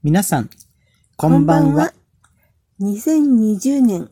皆さん、こんばんは。 2020年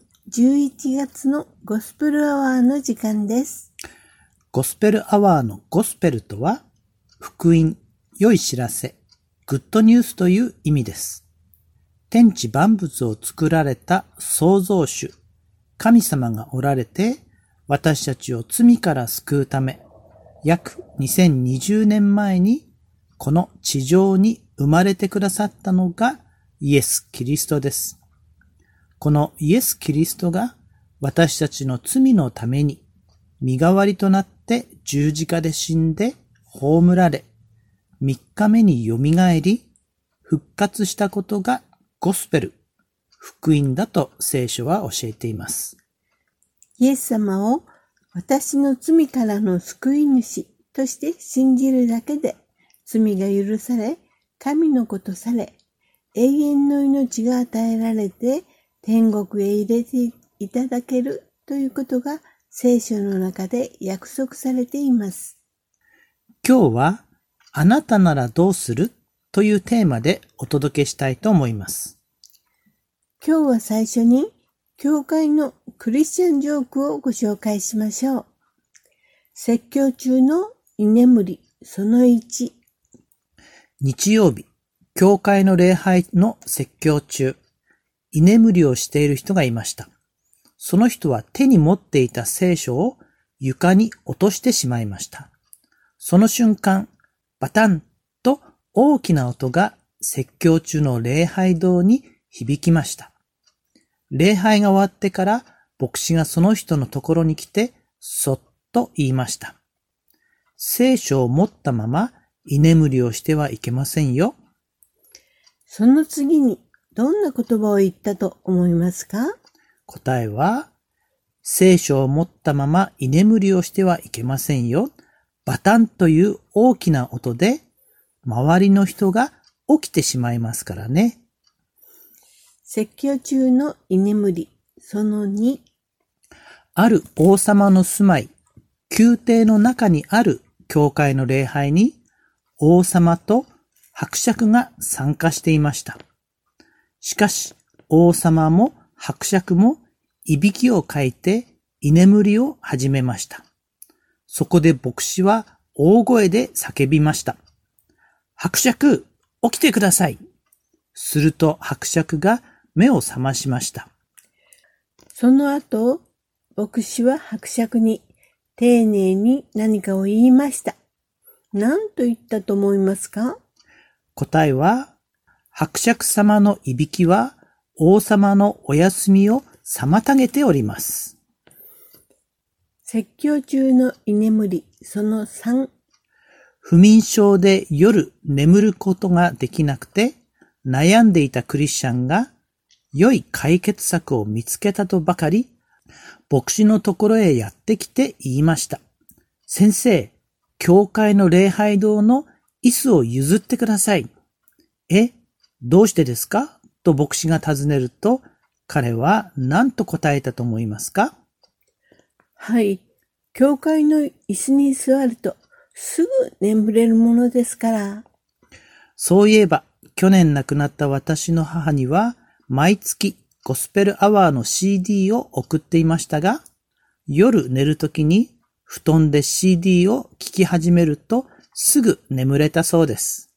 11月のゴスペルアワーの時間です。 ゴスペルアワーのゴスペルとは、福音、良い知らせ、グッドニュースという意味です。天地万物を作られた創造主、神様がおられて、私たちを罪から救うため、約2020年前に、この地上に生まれてくださったのがイエス・キリストです。このイエス・キリストが私たちの罪のために身代わりとなって十字架で死んで葬られ、3日目によみがえり、復活したことがゴスペル、福音だと聖書は教えています。 イエス様を私の罪からの救い主として信じるだけで罪が許され、神の子とされ、永遠の命が与えられて天国へ入れていただけるということが聖書の中で約束されています。 今日はあなたならどうするというテーマでお届けしたいと思います。 今日は最初に教会のクリスチャンジョークをご紹介しましょう。説教中の居眠りその1。 日曜日、教会の礼拝の説教中、居眠りをしている人がいました。その人は手に持っていた聖書を床に落としてしまいました。その瞬間、バタンと大きな音が説教中の礼拝堂に響きました。礼拝が終わってから牧師がその人のところに来て、そっと言いました。聖書を持ったまま居眠りをしてはいけませんよ。 その次にどんな言葉を言ったと思いますか？ 答えは、聖書を持ったまま居眠りをしてはいけませんよ。バタンという大きな音で、周りの人が起きてしまいますからね。 説教中の居眠りその2。 ある王様の住まい、宮廷の中にある教会の礼拝に、王様と伯爵が参加していました。しかし、王様も伯爵もいびきをかいて居眠りを始めました。そこで牧師は大声で叫びました。伯爵、起きてください。すると伯爵が目を覚ましました。 その後、牧師は伯爵に丁寧に何かを言いました。何と言ったと思いますか？ 答えは、伯爵様のいびきは王様のお休みを妨げております。 説教中の居眠りその3。 不眠症で夜眠ることができなくて悩んでいたクリスチャンが良い解決策を見つけたとばかり牧師のところへやってきて言いました。先生、教会の礼拝堂の椅子を譲ってください。どうしてですか？と牧師が尋ねると、彼は何と答えたと思いますか？ はい、教会の椅子に座るとすぐ眠れるものですから。 そういえば、去年亡くなった私の母には、毎月ゴスペルアワーの CD を送っていましたが、夜寝るときに布団で CD を聴き始めるとすぐ眠れたそうです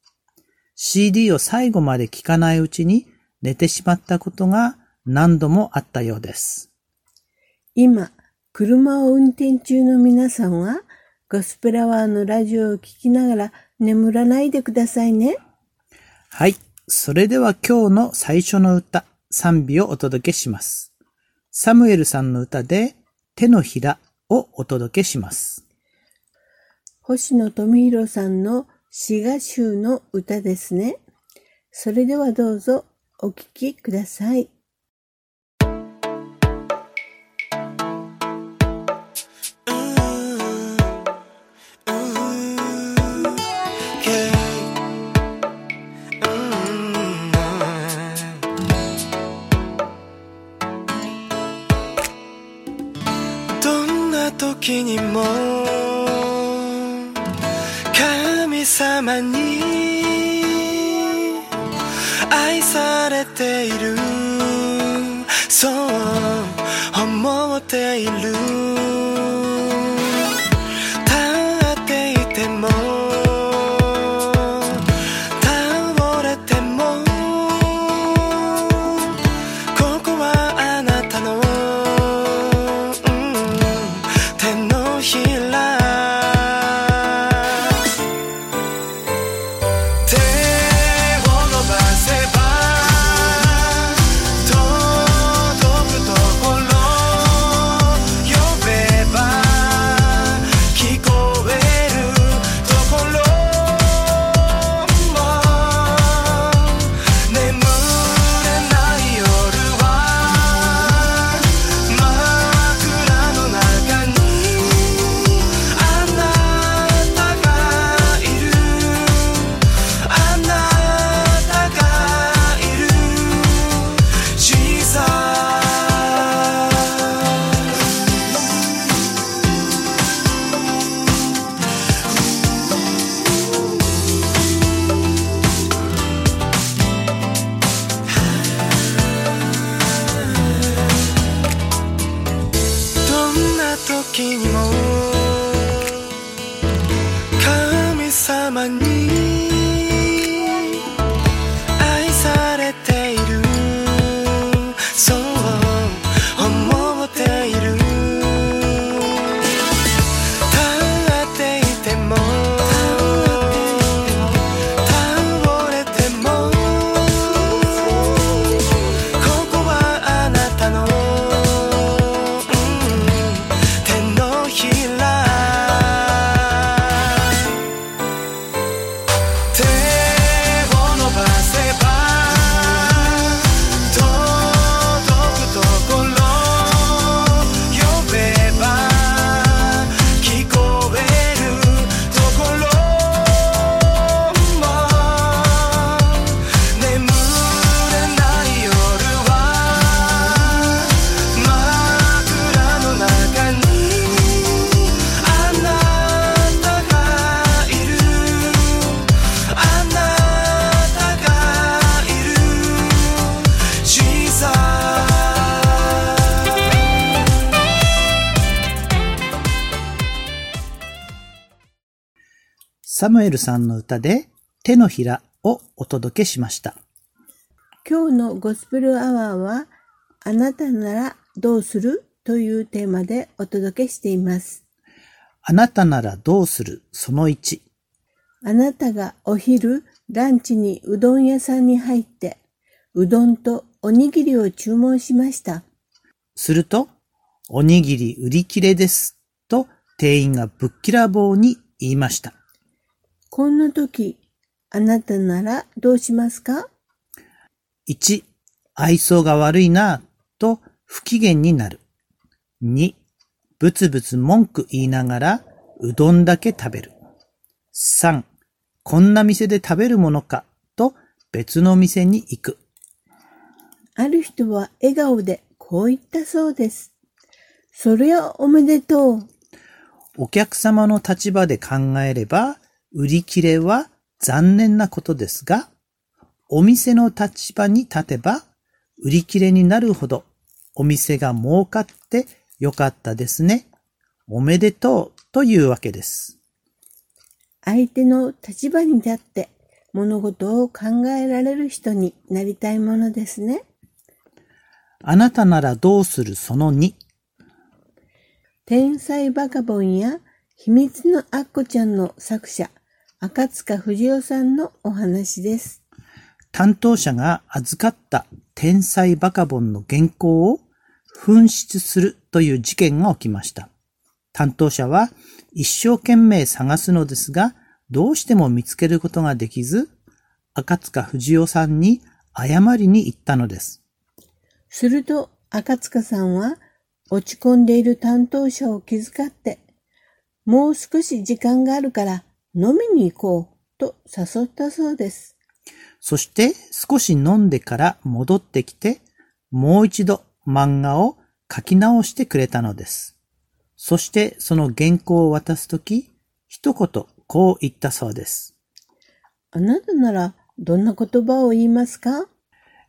。CD を最後まで聴かないうちに寝てしまったことが何度もあったようです。 今、車を運転中の皆さんはゴスペルアワーのラジオを聴きながら眠らないでくださいね。 はい、それでは今日の最初の歌、賛美をお届けします。サムエルさんの歌で手のひらをお届けします。 星野富弘さんの詩歌集の歌ですね。それではどうぞお聴きください。 どんな時にも神様に愛れているそう思っている立っていても倒れてもここはあなたの、手のひら手を伸ばせば届くところ呼べば聞こえるところも眠れない夜は枕の中にあなたがいるあなたがいる小さどんな時にも神様に愛されているそう思っている立っていても倒れてもここはあなたの、手のひら手を伸ばせば届くところ呼べば聞こえるところも眠れない夜は枕の中にあなたがいるあなたがいる小さサムエルさんの歌で手のひらをお届けしました。 今日のゴスペルアワーは、あなたならどうするというテーマでお届けしています。 あなたならどうするその1。 あなたがお昼、ランチにうどん屋さんに入って、うどんとおにぎりを注文しました。 すると、おにぎり売り切れですと店員がぶっきらぼうに言いました。 こんな時、あなたならどうしますか？ 1、愛想が悪いなぁと不機嫌になる。2、ぶつぶつ文句言いながらうどんだけ食べる。3、こんな店で食べるものかと別の店に行く。 ある人は笑顔でこう言ったそうです。そりゃおめでとう。 お客様の立場で考えれば売り切れは残念なことですが、お店の立場に立てば売り切れになるほどお店が儲かってよかったですね。おめでとうというわけです。 相手の立場に立って物事を考えられる人になりたいものですね。 あなたならどうするその2。 天才バカボンや秘密のアッコちゃんの作者、赤塚不二夫さんのお話です。 担当者が預かった天才バカボンの原稿を紛失するという事件が起きました。担当者は一生懸命探すのですが、どうしても見つけることができず、赤塚不二夫さんに謝りに行ったのです。 すると赤塚さんは落ち込んでいる担当者を気遣って、もう少し時間があるから飲みに行こうと誘ったそうです。 そして少し飲んでから戻ってきて、もう一度漫画を書き直してくれたのです。そしてその原稿を渡すとき、一言こう言ったそうです。 あなたならどんな言葉を言いますか？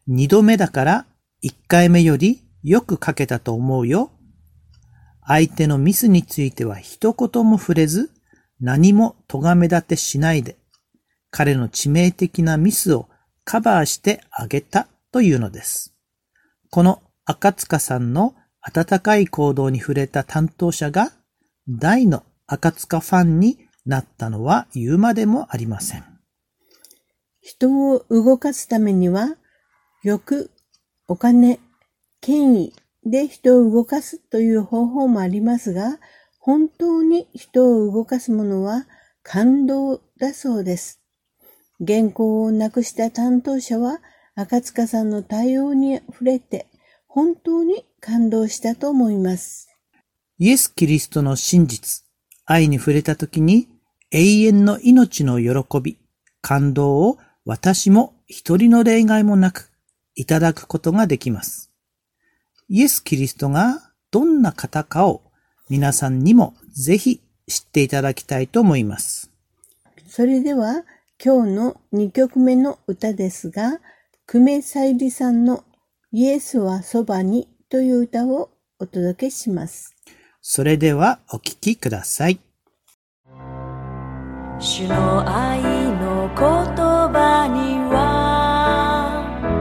2度目だから1回目よりよく書けたと思うよ。相手のミスについては一言も触れず、何も咎め立てしないで、彼の致命的なミスをカバーしてあげたというのです。この赤塚さんの温かい行動に触れた担当者が大の赤塚ファンになったのは言うまでもありません。 人を動かすためには、欲、お金、権威で人を動かすという方法もありますが、本当に人を動かすものは感動だそうです。原稿をなくした担当者は赤塚さんの対応に触れて本当に感動したと思います。 イエス・キリストの真実、愛に触れたときに永遠の命の喜び、感動を私も一人の例外もなくいただくことができます。イエス・キリストがどんな方かを皆さんにもぜひ知っていただきたいと思います。 それでは今日の2曲目の歌ですが、久米さゆりさんのイエスはそばにという歌をお届けします。 それではお聴きください。 主の愛の言葉には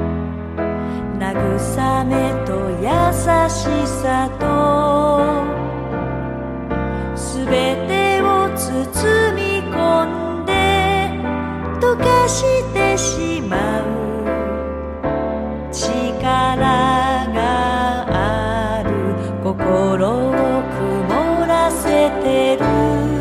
慰めと優しさとすべてを包み込んで溶かしてしまう力がある。心を曇らせてる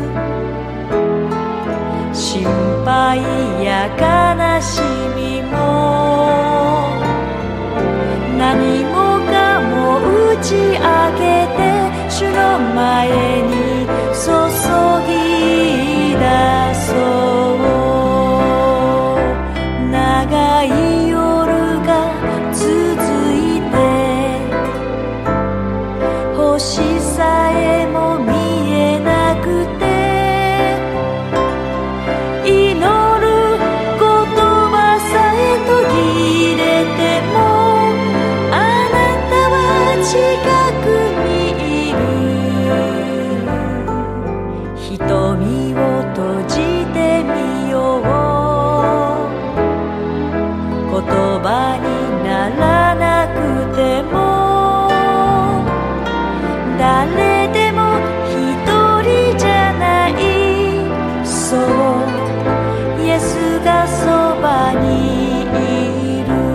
心配や悲しみも何もかも打ち明けて主の前に注ぎ出そう。長い夜が続いて星さえも見えなくて祈る言葉さえ途切れてもあなたは近くにいる。瞳を閉じてみよう。言葉にならなくても誰でも一人じゃない。そうイエスがそばにいる。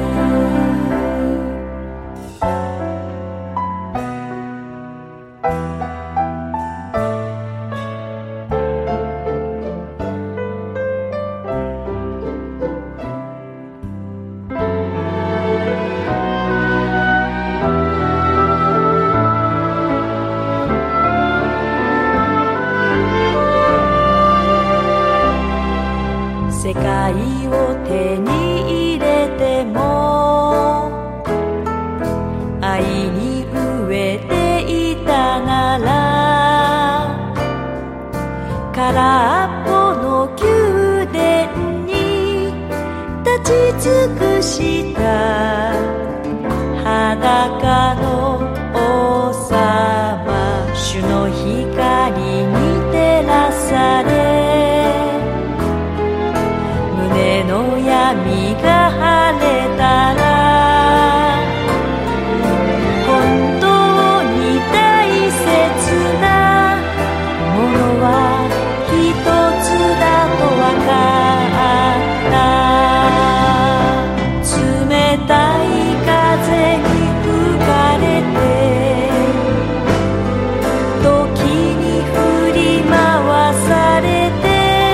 世界を手に入れても愛に飢えていたなら空っぽの宮殿に立ち尽くした裸の王様。主の光に照らされ胸の闇が晴れたら本当に大切なものは一つだとわかった。冷たい風に吹かれて時に振り回されて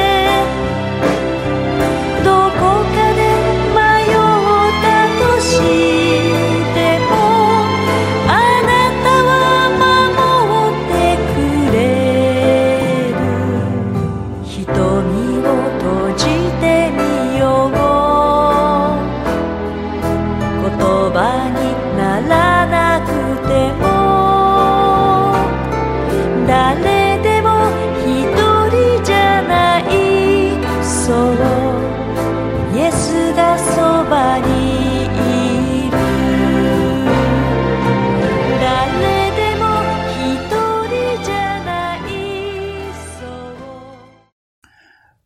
誰でも一人じゃない。そうイエスがそばにいる。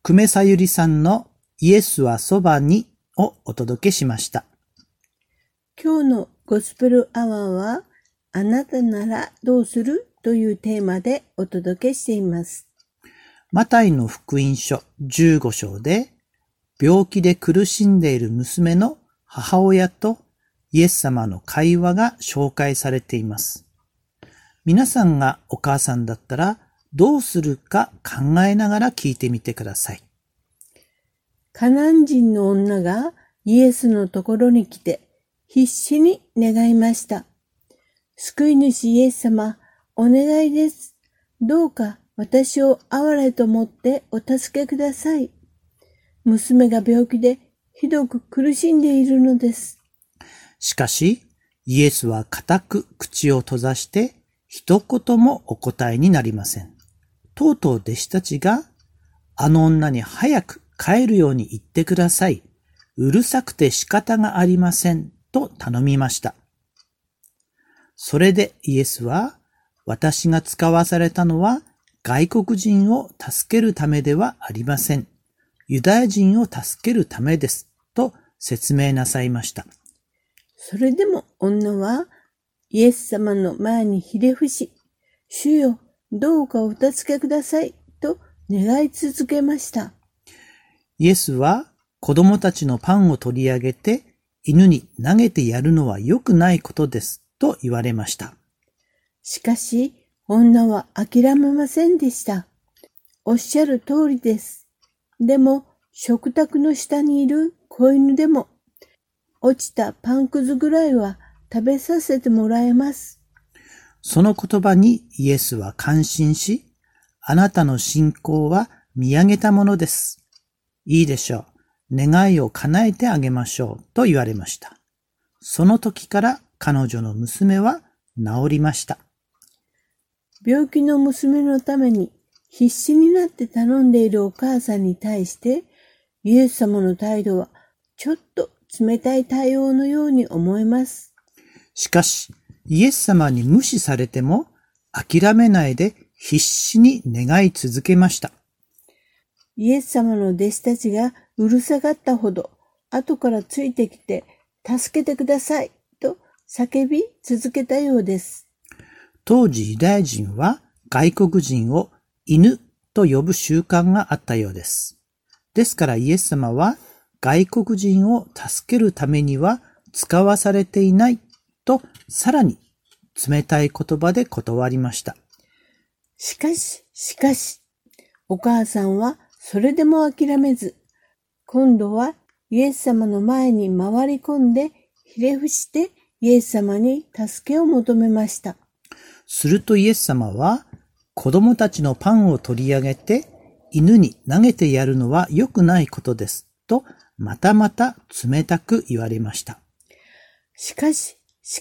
久米さゆりさんのイエスはそばにをお届けしました。 今日のゴスペルアワーは、あなたならどうするというテーマでお届けしています。 マタイの福音書15章で、病気で苦しんでいる娘の母親とイエス様の会話が紹介されています。皆さんがお母さんだったらどうするか考えながら聞いてみてください。 カナン人の女がイエスのところに来て必死に願いました。救い主イエス様、お願いです。どうか私を憐れと思ってお助けください。娘が病気でひどく苦しんでいるのです。 しかし、イエスは固く口を閉ざして一言もお答えになりません。とうとう弟子たちが、あの女に早く帰るように言ってください。うるさくて仕方がありません。と頼みました。それでイエスは、私が使わされたのは外国人を助けるためではありません。ユダヤ人を助けるためです。と説明なさいました。 それでも女はイエス様の前にひれ伏し、主よ、どうかお助けください。と願い続けました。 イエスは子供たちのパンを取り上げて犬に投げてやるのは良くないことですと言われました。 しかし女は諦めませんでした。おっしゃる通りです。でも食卓の下にいる子犬でも落ちたパンくずぐらいは食べさせてもらえます。 その言葉にイエスは感心し、あなたの信仰は見上げたものです。いいでしょう。願いを叶えてあげましょうと言われました。その時から彼女の娘は治りました。 病気の娘のために必死になって頼んでいるお母さんに対してイエス様の態度はちょっと冷たい対応のように思えます。 しかしイエス様に無視されても諦めないで必死に願い続けました。 イエス様の弟子たちがうるさがったほど後からついてきて助けてくださいと叫び続けたようです。 当時ユダヤ人は外国人を犬と呼ぶ習慣があったようです。ですからイエス様は外国人を助けるためには使わされていないとさらに冷たい言葉で断りました。 しかし、お母さんはそれでも諦めず、今度はイエス様の前に回り込んでひれ伏してイエス様に助けを求めました。 するとイエス様は子供たちのパンを取り上げて犬に投げてやるのは良くないことですとまたまた冷たく言われました。 しかし、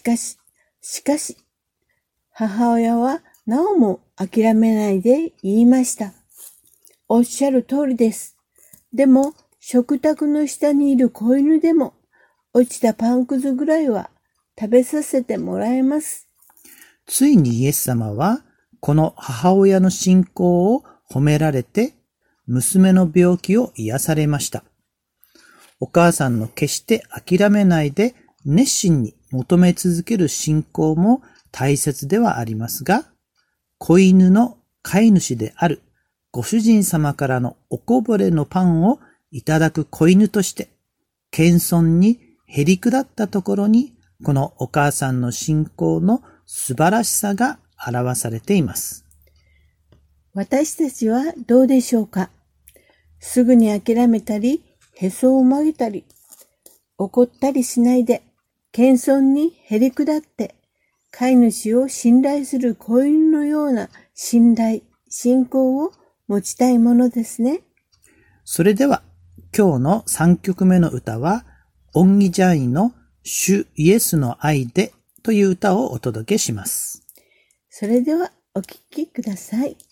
母親はなおも諦めないで言いました。おっしゃる通りです。でも、食卓の下にいる子犬でも、落ちたパンくずぐらいは食べさせてもらえます。 ついにイエス様は、この母親の信仰を褒められて、娘の病気を癒されました。お母さんの決して諦めないで、熱心に求め続ける信仰も大切ではありますが、子犬の飼い主であるご主人様からのおこぼれのパンをいただく子犬として、謙遜にへりくだったところに、このお母さんの信仰の素晴らしさが表されています。 私たちはどうでしょうか？すぐに諦めたり、へそを曲げたり、怒ったりしないで、謙遜にへりくだって、飼い主を信頼する子犬のような信仰を持ちたいものですね。 それでは今日の3曲目の歌はオンギジャイの主イエスの愛でという歌をお届けします。 それではお聴きください。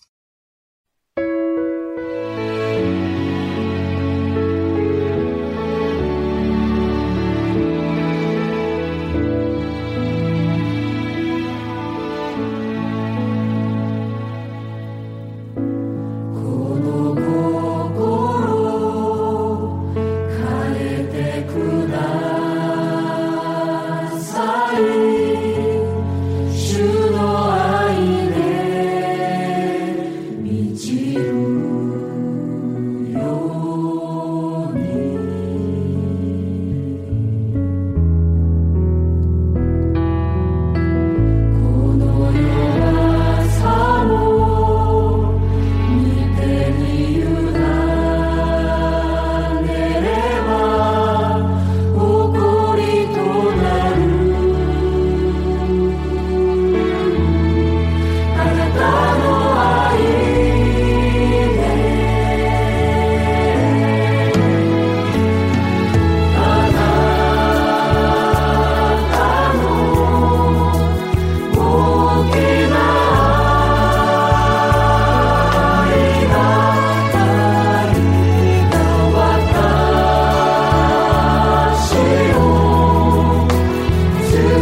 この心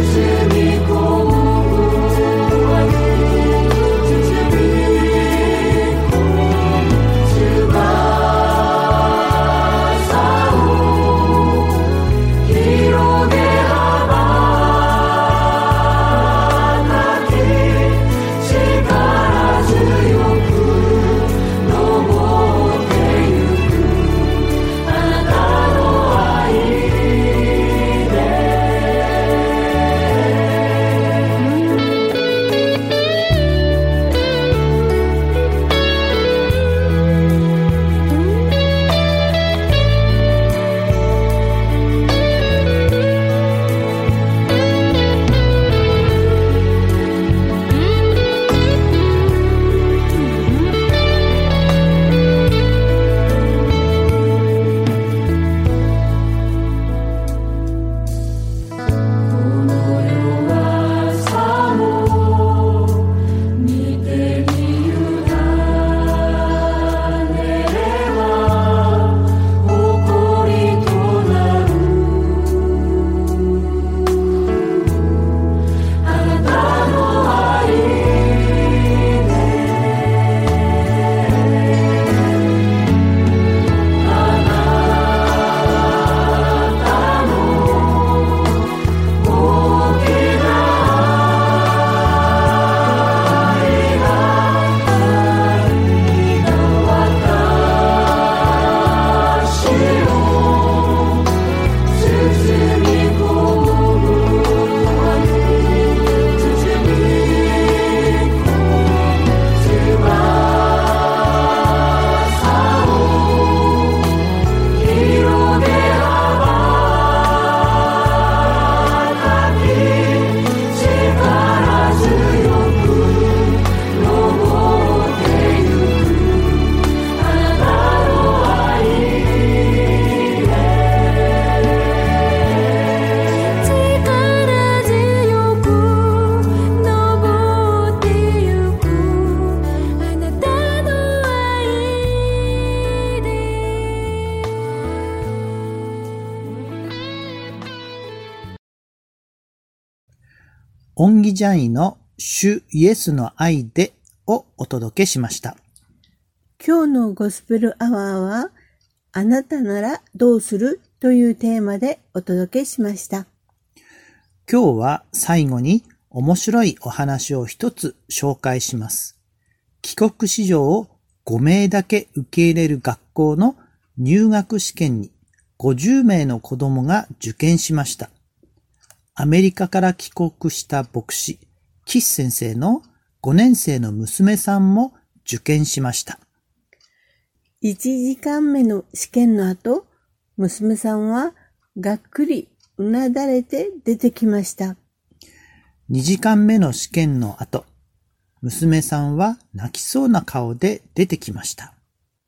オンギジャイの主イエスの愛でをお届けしました。 今日のゴスペルアワーは、あなたならどうするというテーマでお届けしました。 今日は最後に面白いお話を一つ紹介します。帰国子女を5名だけ受け入れる学校の入学試験に50名の子供が受験しました。アメリカから帰国した牧師、キス先生の5年生の娘さんも受験しました。 1時間目の試験の後、娘さんはがっくりうなだれて出てきました。 2時間目の試験の後、娘さんは泣きそうな顔で出てきました。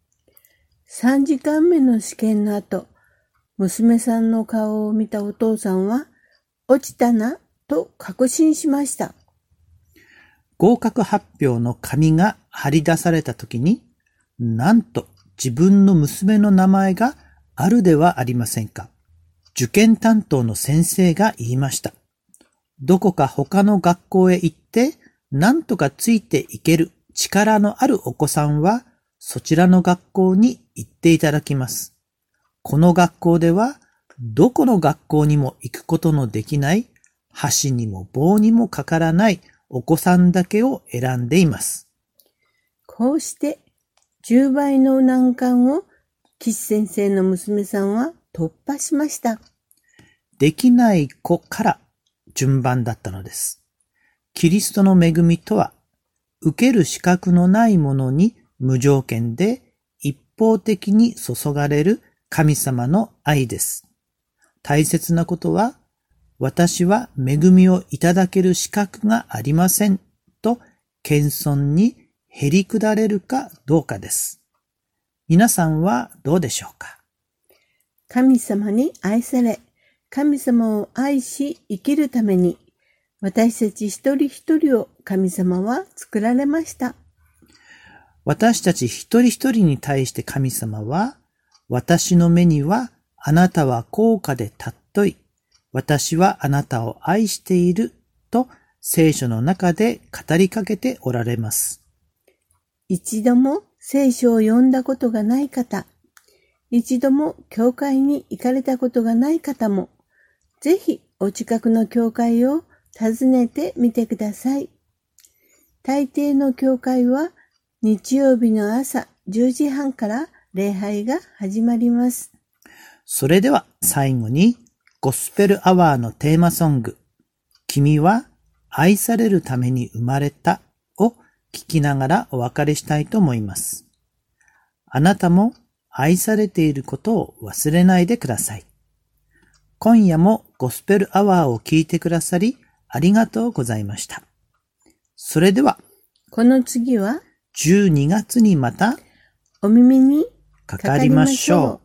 3時間目の試験の後、娘さんの顔を見たお父さんは、落ちたなと確信しました。 合格発表の紙が貼り出されたときに、なんと自分の娘の名前があるではありませんか。受験担当の先生が言いました。どこか他の学校へ行って、なんとかついていける力のあるお子さんは、そちらの学校に行っていただきます。この学校では、どこの学校にも行くことのできない、箸にも棒にもかからないお子さんだけを選んでいます。 こうして10倍の難関を岸先生の娘さんは突破しました。 できない子から順番だったのです。キリストの恵みとは、受ける資格のないものに無条件で一方的に注がれる神様の愛です。大切なことは、私は恵みをいただける資格がありませんと謙遜にへりくだれるかどうかです。皆さんはどうでしょうか。 神様に愛され、神様を愛し生きるために、私たち一人一人を神様は作られました。 私たち一人一人に対して神様は、私の目にはあなたは高価で尊い。 私はあなたを愛していると聖書の中で語りかけておられます。 一度も聖書を読んだことがない方、一度も教会に行かれたことがない方も、ぜひお近くの教会を訪ねてみてください。大抵の教会は日曜日の朝10時半から礼拝が始まります。 それでは最後にゴスペルアワーのテーマソング、君は愛されるために生まれたを聞きながらお別れしたいと思います。あなたも愛されていることを忘れないでください。今夜もゴスペルアワーを聞いてくださりありがとうございました。それでは、 この次は 12月にまたお耳にかかりましょう。